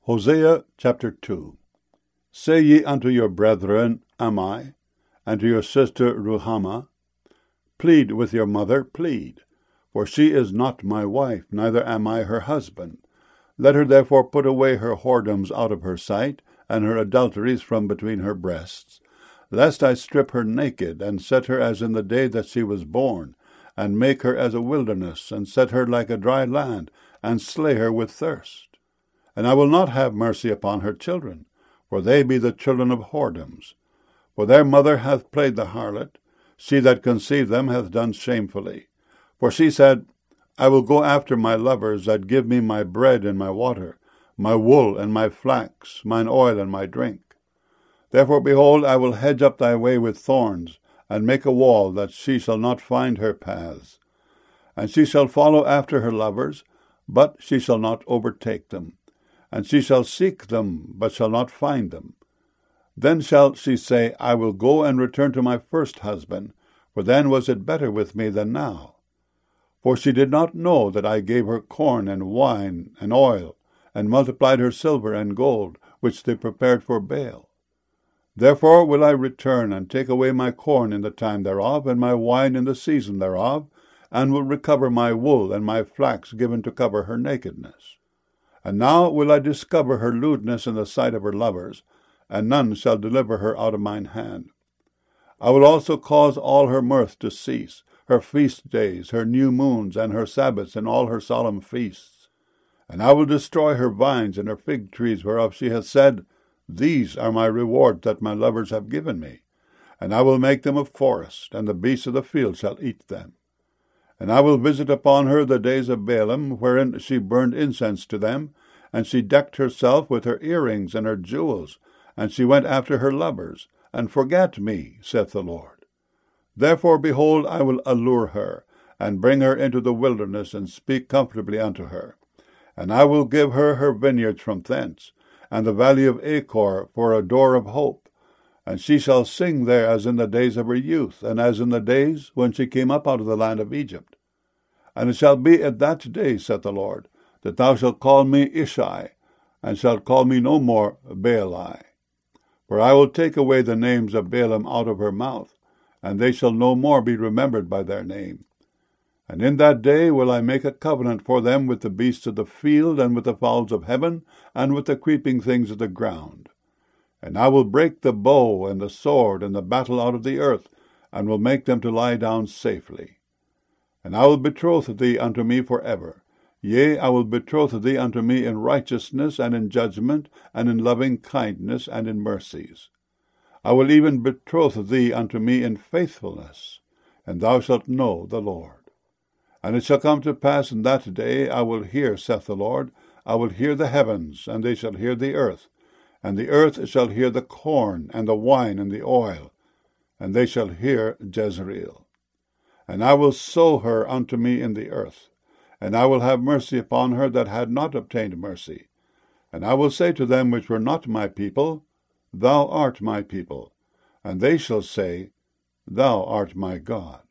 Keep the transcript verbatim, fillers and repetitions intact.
Hosea chapter two. Say ye unto your brethren, Am I, and to your sister Ruhamah, Plead with your mother, plead, for she is not my wife, neither am I her husband. Let her therefore put away her whoredoms out of her sight, and her adulteries from between her breasts, lest I strip her naked, and set her as in the day that she was born, and make her as a wilderness, and set her like a dry land, and slay her with thirst. And I will not have mercy upon her children, for they be the children of whoredoms. For their mother hath played the harlot, she that conceived them hath done shamefully. For she said, I will go after my lovers that give me my bread and my water, my wool and my flax, mine oil and my drink. Therefore, behold, I will hedge up thy way with thorns, and make a wall, that she shall not find her paths. And she shall follow after her lovers, but she shall not overtake them. And she shall seek them, but shall not find them. Then shall she say, I will go and return to my first husband, for then was it better with me than now. For she did not know that I gave her corn and wine and oil, and multiplied her silver and gold, which they prepared for Baal. Therefore will I return, and take away my corn in the time thereof, and my wine in the season thereof, and will recover my wool and my flax given to cover her nakedness. And now will I discover her lewdness in the sight of her lovers, and none shall deliver her out of mine hand. I will also cause all her mirth to cease, her feast days, her new moons, and her Sabbaths, and all her solemn feasts. And I will destroy her vines and her fig trees, whereof she hath said, These are my rewards that my lovers have given me. And I will make them a forest, and the beasts of the field shall eat them. And I will visit upon her the days of Baalim, wherein she burned incense to them, and she decked herself with her earrings and her jewels, and she went after her lovers, and forgat me, saith the Lord. Therefore, behold, I will allure her, and bring her into the wilderness, and speak comfortably unto her. And I will give her her vineyards from thence, and the valley of Achor for a door of hope. And she shall sing there as in the days of her youth, and as in the days when she came up out of the land of Egypt. And it shall be at that day, saith the Lord, that thou shalt call me Ishai, and shalt call me no more Baali. For I will take away the names of Baalim out of her mouth, and they shall no more be remembered by their name. And in that day will I make a covenant for them with the beasts of the field, and with the fowls of heaven, and with the creeping things of the ground. And I will break the bow and the sword and the battle out of the earth, and will make them to lie down safely. And I will betroth thee unto me for ever. Yea, I will betroth thee unto me in righteousness, and in judgment, and in loving kindness, and in mercies. I will even betroth thee unto me in faithfulness, and thou shalt know the Lord. And it shall come to pass in that day, I will hear, saith the Lord, I will hear the heavens, and they shall hear the earth, and the earth shall hear the corn, and the wine, and the oil, and they shall hear Jezreel. And I will sow her unto me in the earth, and I will have mercy upon her that had not obtained mercy. And I will say to them which were not my people, Thou art my people. And they shall say, Thou art my God.